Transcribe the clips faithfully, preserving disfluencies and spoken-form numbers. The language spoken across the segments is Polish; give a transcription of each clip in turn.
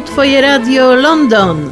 Twoje Radio London.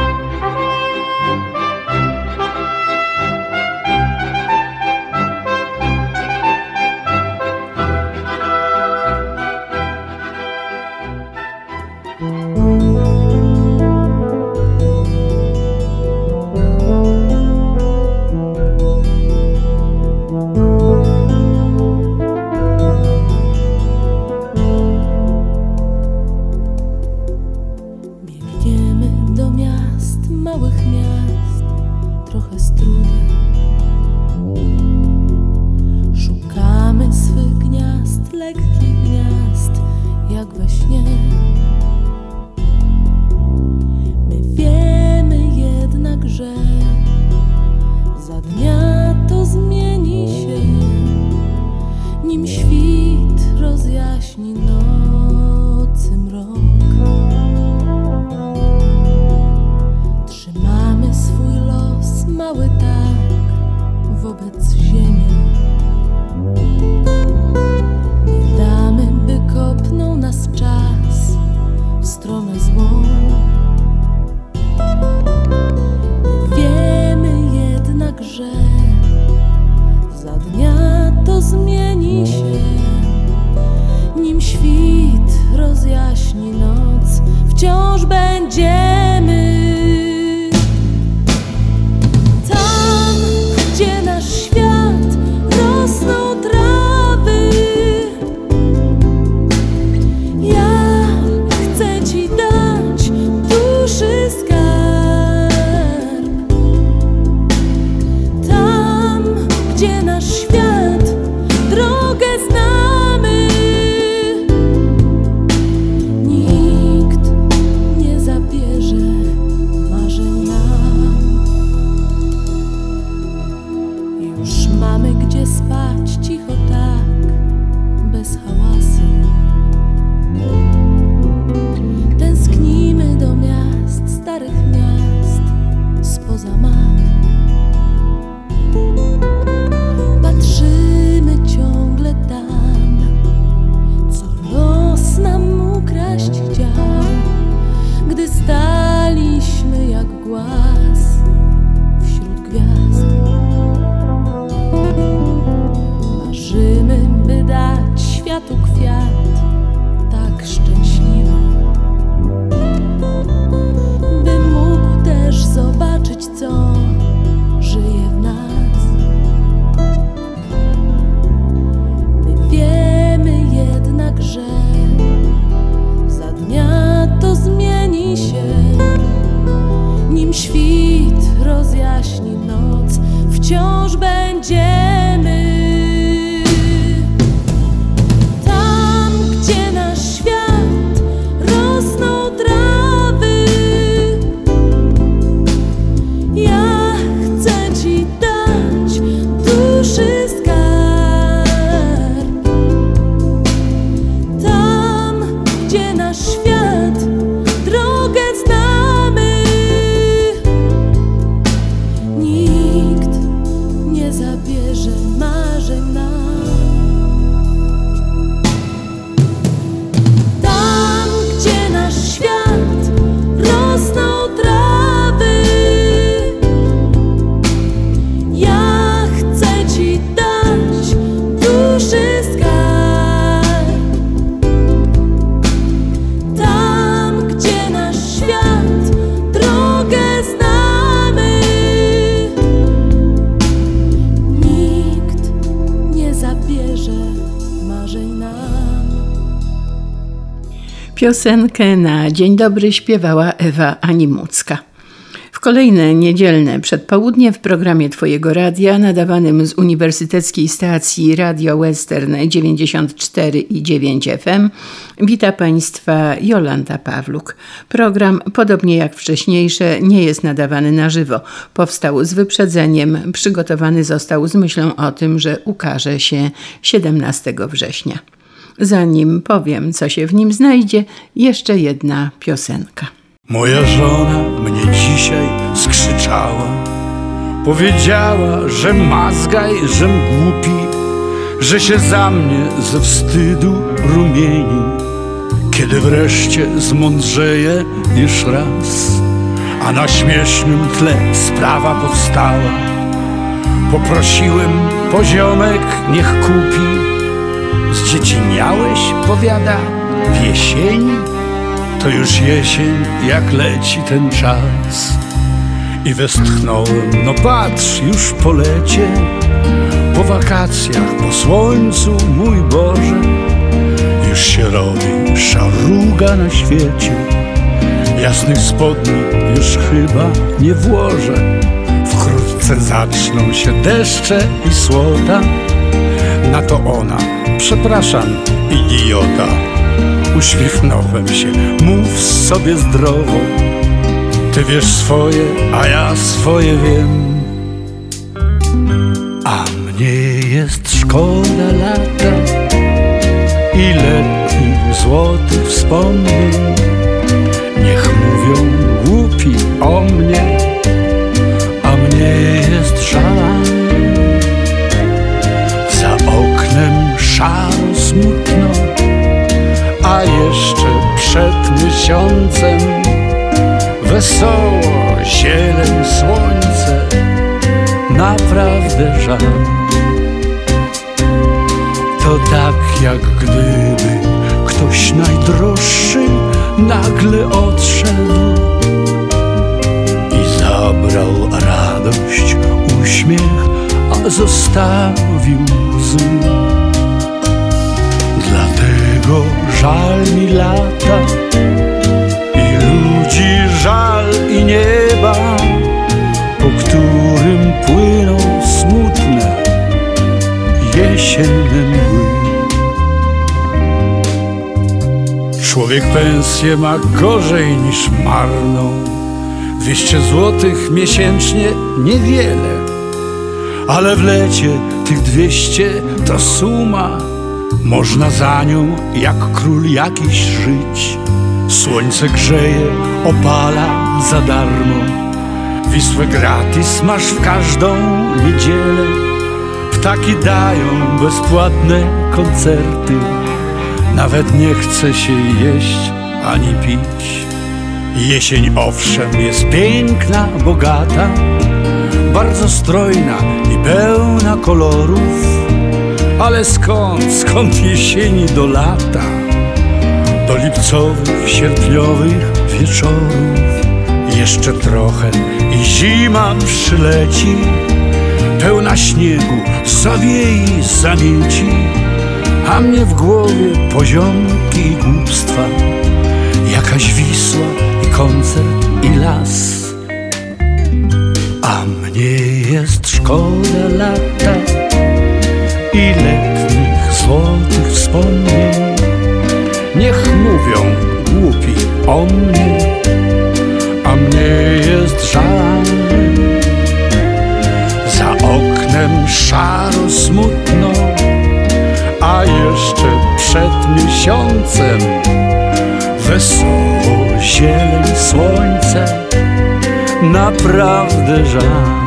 Piosenkę na Dzień Dobry śpiewała Ewa Animucka. W kolejne niedzielne przedpołudnie w programie Twojego Radia nadawanym z uniwersyteckiej stacji Radio Western dziewięćdziesiąt cztery i dziewięć F M wita Państwa Jolanta Pawluk. Program, podobnie jak wcześniejsze, nie jest nadawany na żywo. Powstał z wyprzedzeniem, przygotowany został z myślą o tym, że ukaże się siedemnastego września. Zanim powiem, co się w nim znajdzie, jeszcze jedna piosenka. Moja żona mnie dzisiaj skrzyczała, powiedziała, że mazgaj, żem głupi, że się za mnie ze wstydu rumieni. kiedy wreszcie zmądrzeję już raz, a na śmiesznym tle sprawa powstała. Poprosiłem poziomek, niech kupi. Zdzieciniałeś, powiada, w jesieni? To już jesień, jak leci ten czas. I westchnąłem, no patrz, już po lecie, po wakacjach, po słońcu, mój Boże, już się robi szaruga na świecie. Jasnych spodni już chyba nie włożę. Wkrótce zaczną się deszcze i słota. Na to ona, przepraszam, idiota. Uśmiechnąłem się, mów sobie zdrowo. Ty wiesz swoje, a ja swoje wiem. A mnie jest szkoda lata i letnich złotych wspomnień. Niech mówią głupi o mnie, a mnie jest żal. Za oknem szaro smutno, a jeszcze przed miesiącem wesoło, zieleń, słońce, naprawdę żal. To tak jak gdyby ktoś najdroższy nagle odszedł i zabrał radość, uśmiech, a zostawił łzy. Dlatego żal mi lata i ludzi żal i nieba, po którym płyną smutne jesienne mgły. Człowiek pensję ma gorzej niż marną. Dwieście złotych miesięcznie niewiele, ale w lecie tych dwieście to suma. Można za nią jak król jakiś żyć. Słońce grzeje, opala za darmo. Wisłę gratis masz w każdą niedzielę. Ptaki dają bezpłatne koncerty. Nawet nie chce się jeść ani pić. Jesień owszem jest piękna, bogata, bardzo strojna i pełna kolorów. Ale skąd, skąd jesieni do lata, do lipcowych, sierpniowych wieczorów? Jeszcze trochę i zima przyleci, pełna śniegu, zawiei, zamieci, a mnie w głowie poziomki i głupstwa, jakaś Wisła i koncert i las. A mnie jest szkoda lata i letnich złotych wspomnień. Niech mówią głupi o mnie, a mnie jest żal. Za oknem szaro smutno, a jeszcze przed miesiącem wesoło, zieleń, słońce, naprawdę żal.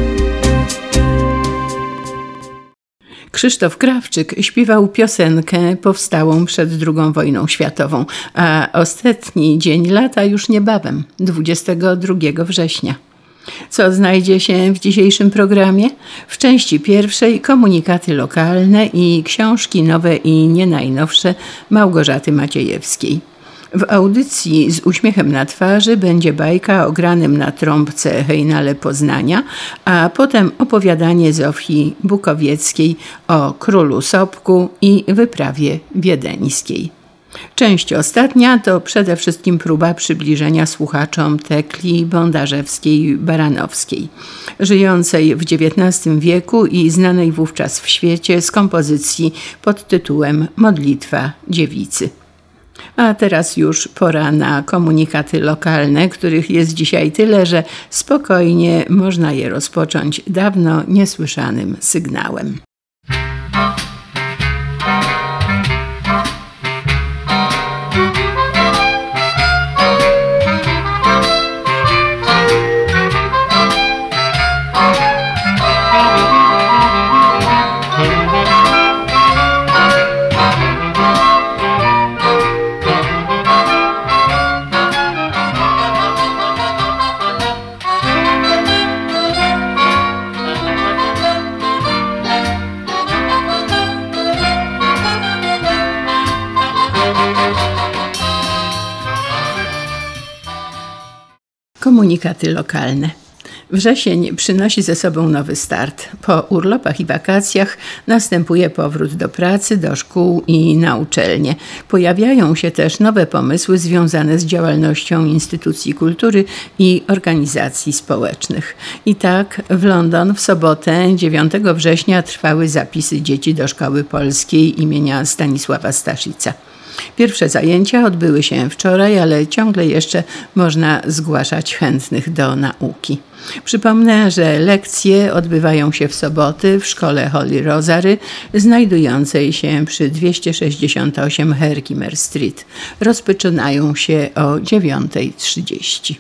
Krzysztof Krawczyk śpiewał piosenkę powstałą przed drugą wojną światową, a ostatni dzień lata już niebawem, dwudziestego drugiego września. Co znajdzie się w dzisiejszym programie? W części pierwszej komunikaty lokalne i książki nowe i nie najnowsze Małgorzaty Maciejewskiej. W audycji z uśmiechem na twarzy będzie bajka o granym na trąbce hejnale Poznania, a potem opowiadanie Zofii Bukowieckiej o królu Sobku i wyprawie wiedeńskiej. Część ostatnia to przede wszystkim próba przybliżenia słuchaczom Tekli Bondarzewskiej-Baranowskiej, żyjącej w dziewiętnastym wieku i znanej wówczas w świecie z kompozycji pod tytułem Modlitwa Dziewicy. A teraz już pora na komunikaty lokalne, których jest dzisiaj tyle, że spokojnie można je rozpocząć dawno niesłyszanym sygnałem. komunikaty lokalne. Wrzesień przynosi ze sobą nowy start. Po urlopach i wakacjach następuje powrót do pracy, do szkół i na uczelnie. Pojawiają się też nowe pomysły związane z działalnością instytucji kultury i organizacji społecznych. I tak w London w sobotę dziewiątego września trwały zapisy dzieci do Szkoły Polskiej imienia Stanisława Staszica. Pierwsze zajęcia odbyły się wczoraj, ale ciągle jeszcze można zgłaszać chętnych do nauki. Przypomnę, że lekcje odbywają się w soboty w szkole Holy Rosary, znajdującej się przy dwieście sześćdziesiąt osiem Herkimer Street. Rozpoczynają się o dziewiąta trzydzieści.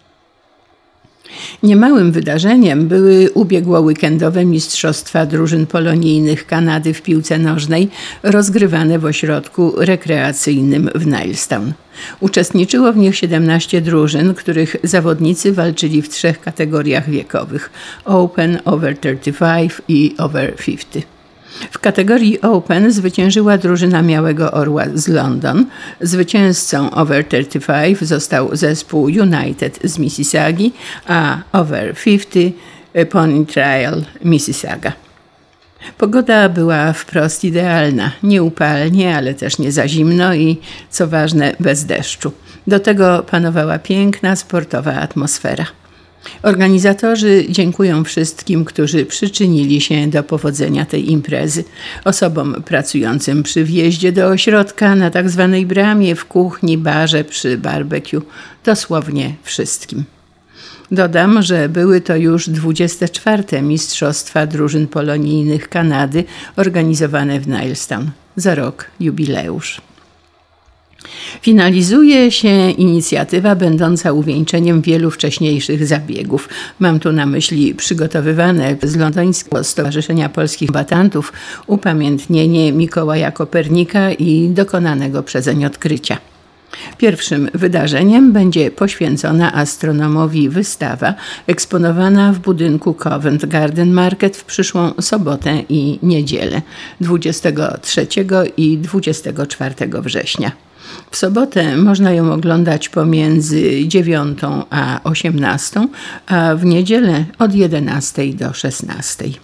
Niemałym wydarzeniem były ubiegłoweekendowe mistrzostwa drużyn polonijnych Kanady w piłce nożnej rozgrywane w ośrodku rekreacyjnym w Nilestown. Uczestniczyło w nich siedemnaście drużyn, których zawodnicy walczyli w trzech kategoriach wiekowych: Open, Over trzydzieści pięć i Over pięćdziesiąt. W kategorii Open zwyciężyła drużyna Białego Orła z London. Zwycięzcą Over trzydzieści pięć został zespół United z Mississaugi, a Over pięćdziesiąt Pony Trail Mississauga. Pogoda była wprost idealna. Nie upalnie, ale też nie za zimno i, co ważne, bez deszczu. Do tego panowała piękna, sportowa atmosfera. Organizatorzy dziękują wszystkim, którzy przyczynili się do powodzenia tej imprezy. Osobom pracującym przy wjeździe do ośrodka, na tak zwanej bramie, w kuchni, barze, przy barbecue. Dosłownie wszystkim. Dodam, że były to już dwudzieste czwarte Mistrzostwa Drużyn Polonijnych Kanady organizowane w Nilestown. Za rok jubileusz. Finalizuje się inicjatywa będąca uwieńczeniem wielu wcześniejszych zabiegów. Mam tu na myśli przygotowywane z Londyńskiego Stowarzyszenia Polskich Kombatantów upamiętnienie Mikołaja Kopernika i dokonanego przezeń odkrycia. Pierwszym wydarzeniem będzie poświęcona astronomowi wystawa eksponowana w budynku Covent Garden Market w przyszłą sobotę i niedzielę dwudziestego trzeciego i dwudziestego czwartego września. W sobotę można ją oglądać pomiędzy dziewiątą a osiemnastą, a w niedzielę od jedenastej do szesnastej.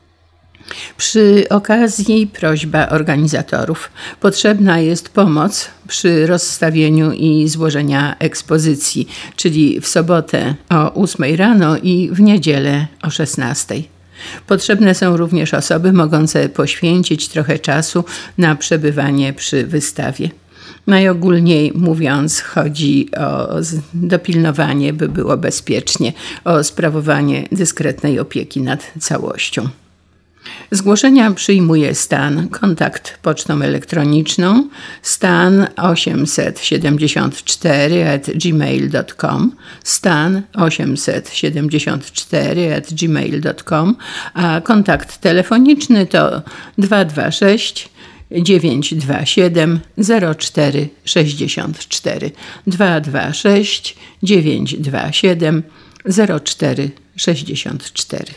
Przy okazji prośba organizatorów. Potrzebna jest pomoc przy rozstawieniu i złożeniu ekspozycji, czyli w sobotę o ósmej rano i w niedzielę o szesnastej. Potrzebne są również osoby mogące poświęcić trochę czasu na przebywanie przy wystawie. Najogólniej mówiąc, chodzi o dopilnowanie, by było bezpiecznie, o sprawowanie dyskretnej opieki nad całością. Zgłoszenia przyjmuje stan, kontakt pocztą elektroniczną stan osiemset siedemdziesiąt cztery at gmail dot com, stan osiemset siedemdziesiąt cztery at gmail dot com, a kontakt telefoniczny to dwa dwa sześć dziewięć dwa siedem zero cztery sześćdziesiąt cztery, dwa dwa sześć dziewięć dwa siedem zero cztery sześćdziesiąt cztery.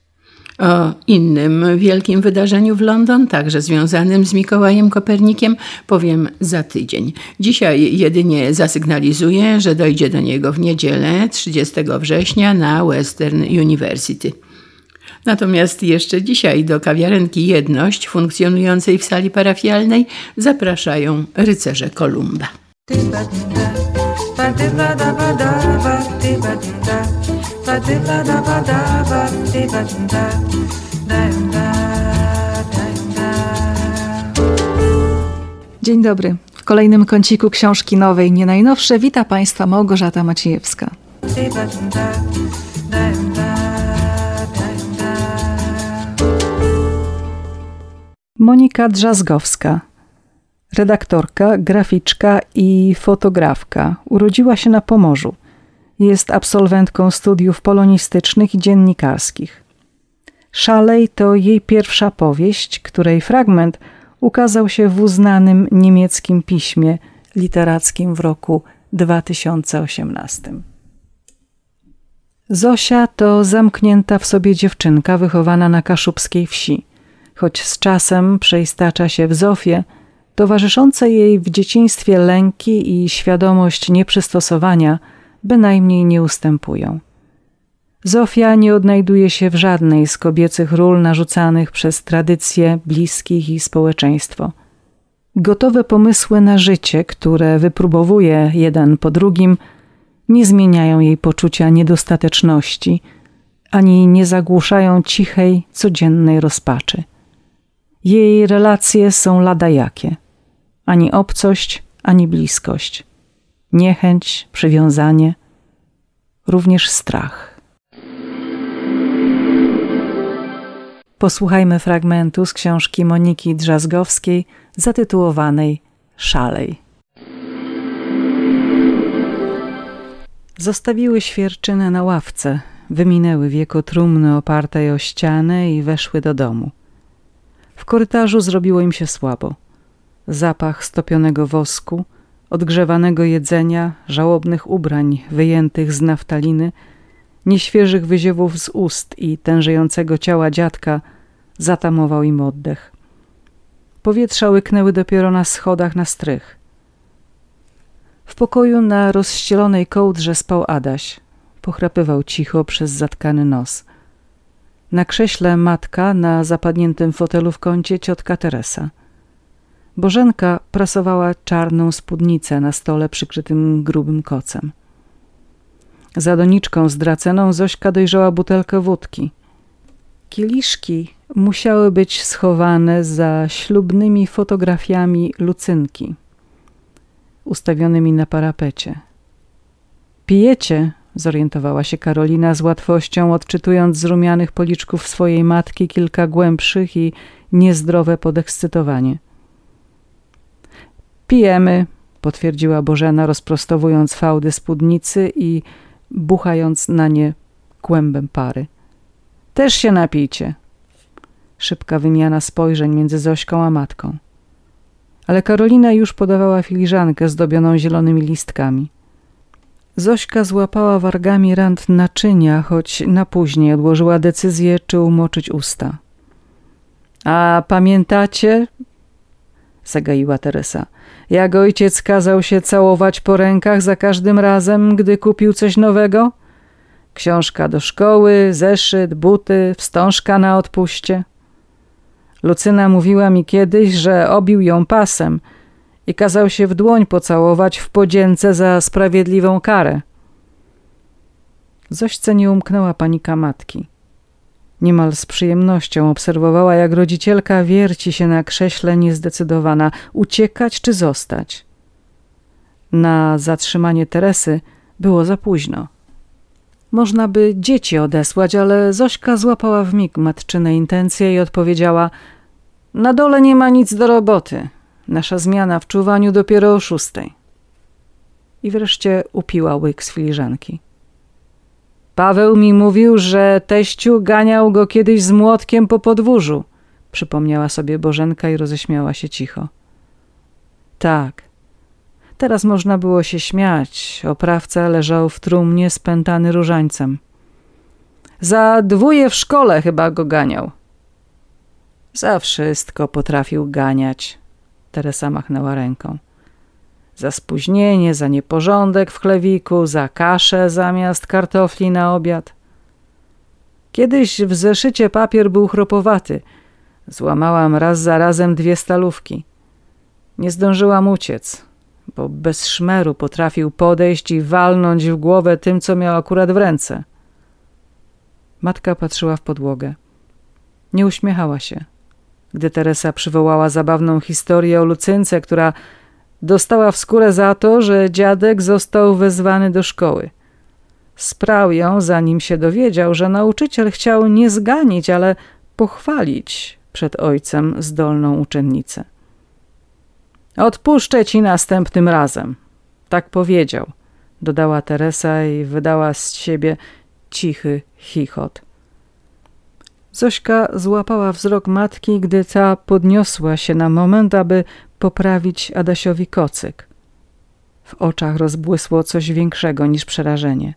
O innym wielkim wydarzeniu w London, także związanym z Mikołajem Kopernikiem, powiem za tydzień. Dzisiaj jedynie zasygnalizuję, że dojdzie do niego w niedzielę trzydziestego września na Western University. Natomiast jeszcze dzisiaj do kawiarenki Jedność, funkcjonującej w sali parafialnej, zapraszają rycerze Kolumba. Dzień dobry. W kolejnym kąciku książki nowej, nie najnowsze, wita Państwa Małgorzata Maciejewska. Monika Drzazgowska, redaktorka, graficzka i fotografka. Urodziła się na Pomorzu. Jest absolwentką studiów polonistycznych i dziennikarskich. Szalej to jej pierwsza powieść, której fragment ukazał się w uznanym niemieckim piśmie literackim w roku dwa tysiące osiemnastym. Zosia to zamknięta w sobie dziewczynka wychowana na kaszubskiej wsi. Choć z czasem przeistacza się w Zofię, towarzyszące jej w dzieciństwie lęki i świadomość nieprzystosowania bynajmniej nie ustępują. Zofia nie odnajduje się w żadnej z kobiecych ról narzucanych przez tradycje, bliskich i społeczeństwo. Gotowe pomysły na życie, które wypróbowuje jeden po drugim, nie zmieniają jej poczucia niedostateczności, ani nie zagłuszają cichej, codziennej rozpaczy. Jej relacje są lada jakie. Ani obcość, ani bliskość. Niechęć, przywiązanie, również strach. Posłuchajmy fragmentu z książki Moniki Drzazgowskiej zatytułowanej Szalej. Zostawiły świerczynę na ławce, wyminęły wieko trumny opartej o ścianę i weszły do domu. W korytarzu zrobiło im się słabo. Zapach stopionego wosku, odgrzewanego jedzenia, żałobnych ubrań wyjętych z naftaliny, nieświeżych wyziewów z ust i tężejącego ciała dziadka zatamował im oddech. Powietrza łyknęły dopiero na schodach na strych. W pokoju na rozścielonej kołdrze spał Adaś. Pochrapywał cicho przez zatkany nos. Na krześle matka, na zapadniętym fotelu w kącie ciotka Teresa. Bożenka prasowała czarną spódnicę na stole przykrytym grubym kocem. Za doniczką zdraceną Zośka dojrzała butelkę wódki. Kieliszki musiały być schowane za ślubnymi fotografiami Lucynki, ustawionymi na parapecie. Pijecie? Zorientowała się Karolina z łatwością, odczytując z rumianych policzków swojej matki kilka głębszych i niezdrowe podekscytowanie. Pijemy, potwierdziła Bożena, rozprostowując fałdy spódnicy i buchając na nie kłębem pary. Też się napijcie. Szybka wymiana spojrzeń między Zośką a matką. Ale Karolina już podawała filiżankę zdobioną zielonymi listkami. Zośka złapała wargami rant naczynia, choć na później odłożyła decyzję, czy umoczyć usta. A pamiętacie? Zagaiła Teresa. Jak ojciec kazał się całować po rękach za każdym razem, gdy kupił coś nowego? Książka do szkoły, zeszyt, buty, wstążka na odpuście. Lucyna mówiła mi kiedyś, że obił ją pasem i kazał się w dłoń pocałować w podzięce za sprawiedliwą karę. Zośce nie umknęła panika matki. Niemal z przyjemnością obserwowała, jak rodzicielka wierci się na krześle niezdecydowana, uciekać czy zostać. Na zatrzymanie Teresy było za późno. Można by dzieci odesłać, ale Zośka złapała wmig matczyne intencje i odpowiedziała: na dole nie ma nic do roboty. Nasza zmiana w czuwaniu dopiero o szóstej. I wreszcie upiła łyk z filiżanki. Paweł mi mówił, że teściu ganiał go kiedyś z młotkiem po podwórzu, przypomniała sobie Bożenka i roześmiała się cicho. Tak. Teraz można było się śmiać. Oprawca leżał w trumnie spętany różańcem. Za dwóje w szkole chyba go ganiał. Za wszystko potrafił ganiać. Teresa machnęła ręką. Za spóźnienie, za nieporządek w chlewiku, za kaszę zamiast kartofli na obiad. Kiedyś w zeszycie papier był chropowaty. Złamałam raz za razem dwie stalówki. Nie zdążyłam uciec, bo bez szmeru potrafił podejść i walnąć w głowę tym, co miał akurat w ręce. Matka patrzyła w podłogę. Nie uśmiechała się, gdy Teresa przywołała zabawną historię o Lucynce, która dostała w skórę za to, że dziadek został wezwany do szkoły. Sprał ją, zanim się dowiedział, że nauczyciel chciał nie zganić, ale pochwalić przed ojcem zdolną uczennicę. Odpuszczę ci następnym razem. Tak powiedział, dodała Teresa i wydała z siebie cichy chichot. Zośka złapała wzrok matki, gdy ta podniosła się na moment, aby poprawić Adasiowi kocyk. W oczach rozbłysło coś większego niż przerażenie.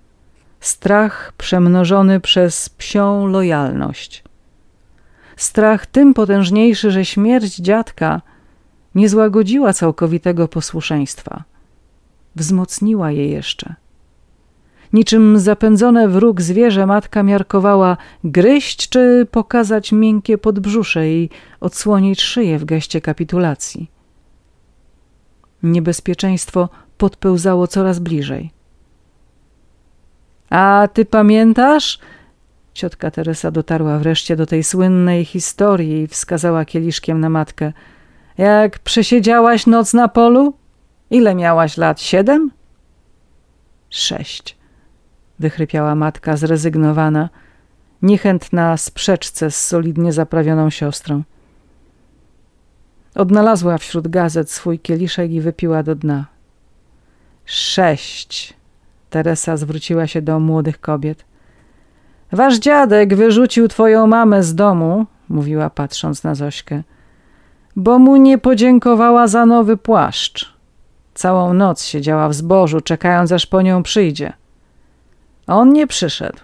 Strach przemnożony przez psią lojalność. Strach tym potężniejszy, że śmierć dziadka nie złagodziła całkowitego posłuszeństwa. Wzmocniła je jeszcze. Niczym zapędzone w róg zwierzę matka miarkowała gryźć czy pokazać miękkie podbrzusze i odsłonić szyję w geście kapitulacji. Niebezpieczeństwo podpełzało coraz bliżej. A ty pamiętasz? Ciotka Teresa dotarła wreszcie do tej słynnej historii i wskazała kieliszkiem na matkę. Jak przesiedziałaś noc na polu? Ile miałaś lat? Siedem? Sześć. Wychrypiała matka zrezygnowana, niechętna sprzeczce z solidnie zaprawioną siostrą. Odnalazła wśród gazet swój kieliszek i wypiła do dna. Sześć. Teresa zwróciła się do młodych kobiet. Wasz dziadek wyrzucił twoją mamę z domu, mówiła patrząc na Zośkę, bo mu nie podziękowała za nowy płaszcz. Całą noc siedziała w zbożu, czekając aż po nią przyjdzie. A on nie przyszedł.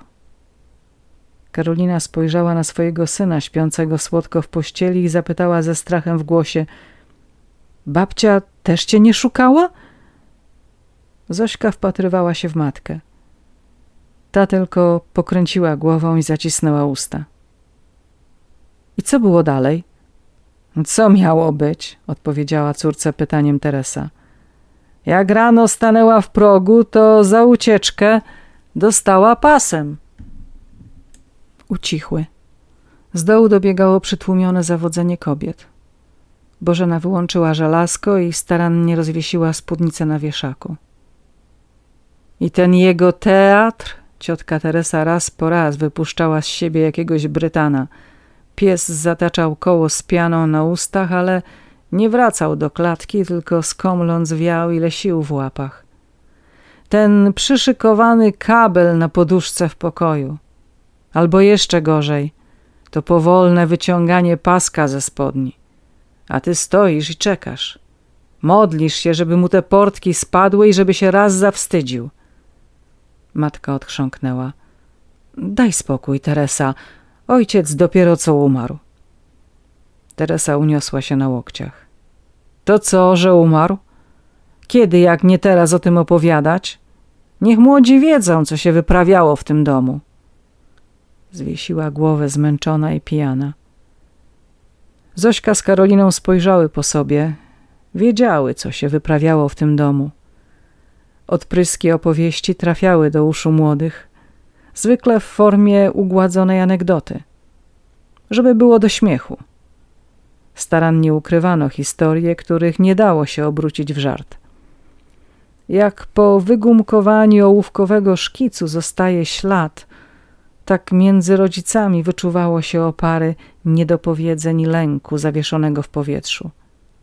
Karolina spojrzała na swojego syna śpiącego słodko w pościeli i zapytała ze strachem w głosie. Babcia też cię nie szukała? Zośka wpatrywała się w matkę. Ta tylko pokręciła głową i zacisnęła usta. I co było dalej? Co miało być? Odpowiedziała córce pytaniem Teresa. Jak rano stanęła w progu, to za ucieczkę dostała pasem. Ucichły. Z dołu dobiegało przytłumione zawodzenie kobiet. Bożena wyłączyła żelazko i starannie rozwiesiła spódnicę na wieszaku. I ten jego teatr? Ciotka Teresa raz po raz wypuszczała z siebie jakiegoś Brytana. Pies zataczał koło z pianą na ustach, ale nie wracał do klatki, tylko skomląc wiał ile sił w łapach. Ten przyszykowany kabel na poduszce w pokoju. Albo jeszcze gorzej, to powolne wyciąganie paska ze spodni. A ty stoisz i czekasz. Modlisz się, żeby mu te portki spadły i żeby się raz zawstydził. Matka odchrząknęła. Daj spokój, Teresa. Ojciec dopiero co umarł. Teresa uniosła się na łokciach. To co, że umarł? Kiedy, jak nie teraz o tym opowiadać? Niech młodzi wiedzą, co się wyprawiało w tym domu. Zwiesiła głowę zmęczona i pijana. Zośka z Karoliną spojrzały po sobie. Wiedziały, co się wyprawiało w tym domu. Odpryski opowieści trafiały do uszu młodych, zwykle w formie ugładzonej anegdoty, żeby było do śmiechu. Starannie ukrywano historie, których nie dało się obrócić w żart. Jak po wygumkowaniu ołówkowego szkicu zostaje ślad, tak między rodzicami wyczuwało się opary niedopowiedzeń i lęku zawieszonego w powietrzu.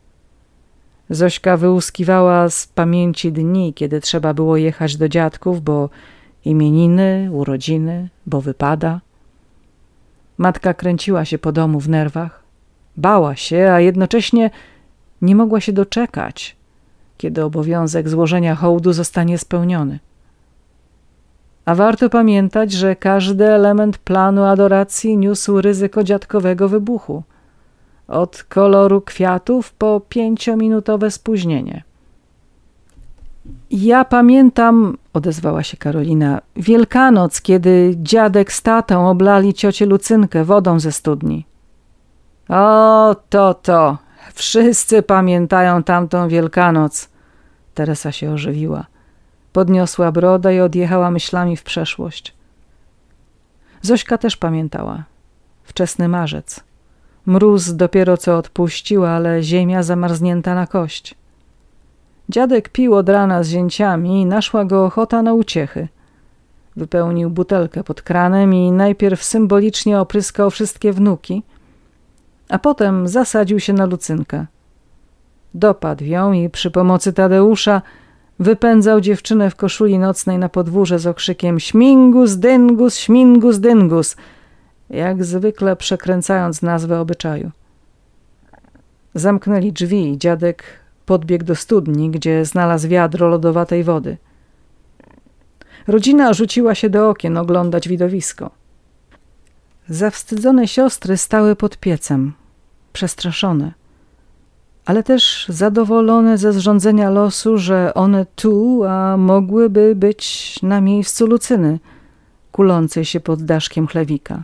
Zośka wyłuskiwała z pamięci dni, kiedy trzeba było jechać do dziadków, bo imieniny, urodziny, bo wypada. Matka kręciła się po domu w nerwach. Bała się, a jednocześnie nie mogła się doczekać, kiedy obowiązek złożenia hołdu zostanie spełniony. A warto pamiętać, że każdy element planu adoracji niósł ryzyko dziadkowego wybuchu. Od koloru kwiatów po pięciominutowe spóźnienie. Ja pamiętam, odezwała się Karolina, Wielkanoc, kiedy dziadek z tatą oblali ciocię Lucynkę wodą ze studni. O, to, to, wszyscy pamiętają tamtą Wielkanoc. Teresa się ożywiła. Podniosła brodę i odjechała myślami w przeszłość. Zośka też pamiętała. Wczesny marzec. Mróz dopiero co odpuścił, ale ziemia zamarznięta na kość. Dziadek pił od rana z zięciami i naszła go ochota na uciechy. Wypełnił butelkę pod kranem i najpierw symbolicznie opryskał wszystkie wnuki, a potem zasadził się na Lucynkę. Dopadł ją i przy pomocy Tadeusza wypędzał dziewczynę w koszuli nocnej na podwórze z okrzykiem śmingus, dyngus, śmingus, dyngus, jak zwykle przekręcając nazwę obyczaju. Zamknęli drzwi i dziadek podbiegł do studni, gdzie znalazł wiadro lodowatej wody. Rodzina rzuciła się do okien oglądać widowisko. Zawstydzone siostry stały pod piecem, przestraszone. ale też zadowolone ze zrządzenia losu, że one tu, a mogłyby być na miejscu Lucyny, kulącej się pod daszkiem chlewika.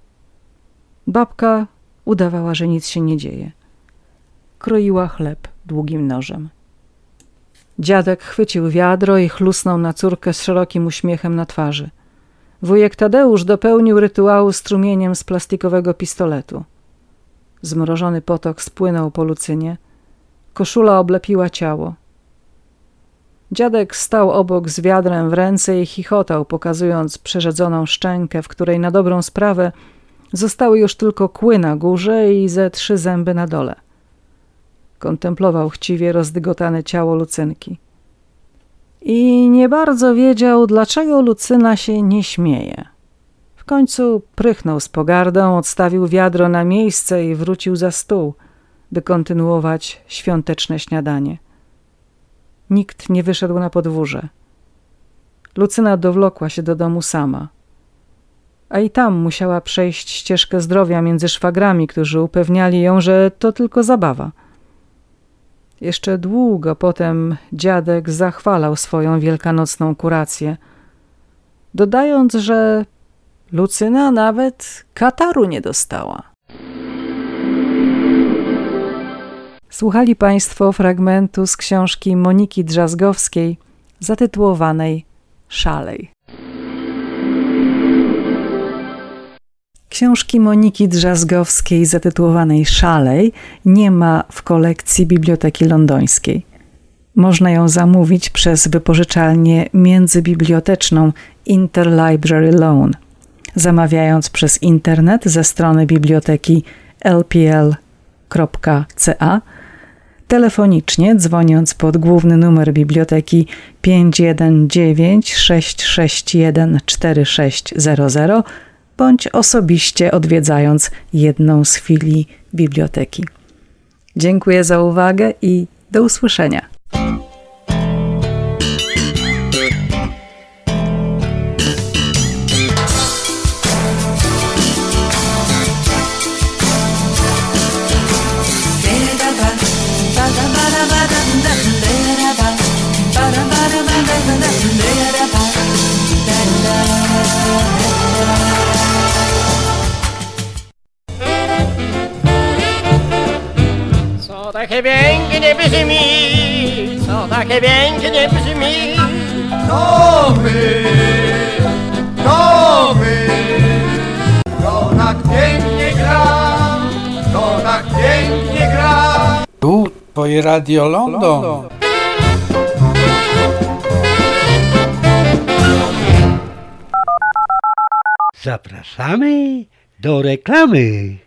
Babka udawała, że nic się nie dzieje. Kroiła chleb długim nożem. Dziadek chwycił wiadro i chlusnął na córkę z szerokim uśmiechem na twarzy. Wujek Tadeusz dopełnił rytuału strumieniem z plastikowego pistoletu. Zmrożony potok spłynął po Lucynie. Koszula oblepiła ciało. Dziadek stał obok z wiadrem w ręce i chichotał, pokazując przerzedzoną szczękę, w której na dobrą sprawę zostały już tylko kły na górze i ze trzy zęby na dole. Kontemplował chciwie rozdygotane ciało Lucynki. I nie bardzo wiedział, dlaczego Lucyna się nie śmieje. W końcu prychnął z pogardą, odstawił wiadro na miejsce i wrócił za stół, by kontynuować świąteczne śniadanie. Nikt nie wyszedł na podwórze. Lucyna dowlokła się do domu sama. A i tam musiała przejść ścieżkę zdrowia między szwagrami, którzy upewniali ją, że to tylko zabawa. Jeszcze długo potem dziadek zachwalał swoją wielkanocną kurację, dodając, że Lucyna nawet kataru nie dostała. Słuchali Państwo fragmentu z książki Moniki Drzazgowskiej zatytułowanej Szalej. Książki Moniki Drzazgowskiej zatytułowanej Szalej nie ma w kolekcji Biblioteki Londońskiej. Można ją zamówić przez wypożyczalnię międzybiblioteczną Interlibrary Loan, zamawiając przez internet ze strony biblioteki l p l kropka c a, telefonicznie dzwoniąc pod główny numer biblioteki pięć jeden dziewięć sześć sześć jeden cztery sześć zero zero bądź osobiście odwiedzając jedną z filii biblioteki. Dziękuję za uwagę i do usłyszenia. Co takie pięknie brzmi, co takie pięknie brzmi. To my, to my, to tak pięknie gra, to tak pięknie gra. Tu twoje Radio London. Zapraszamy do reklamy.